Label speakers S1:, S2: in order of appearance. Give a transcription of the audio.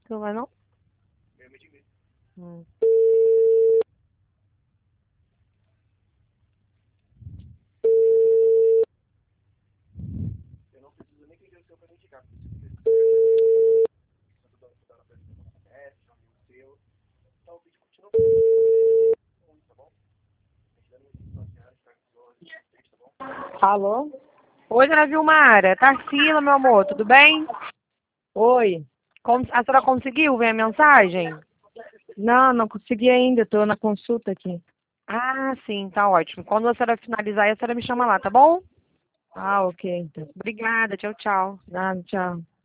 S1: Você não vai, não? Hum.
S2: Alô?
S1: Oi, dona Vilmara. Tarsila, meu amor, tudo bem?
S2: Oi.
S1: A senhora conseguiu ver a mensagem?
S2: Não, não consegui ainda, estou na consulta aqui.
S1: Ah, sim, tá ótimo. Quando a senhora finalizar, a senhora me chama lá, tá bom?
S2: Ah, ok, então.
S1: Obrigada, tchau, tchau.
S2: Nada, tchau.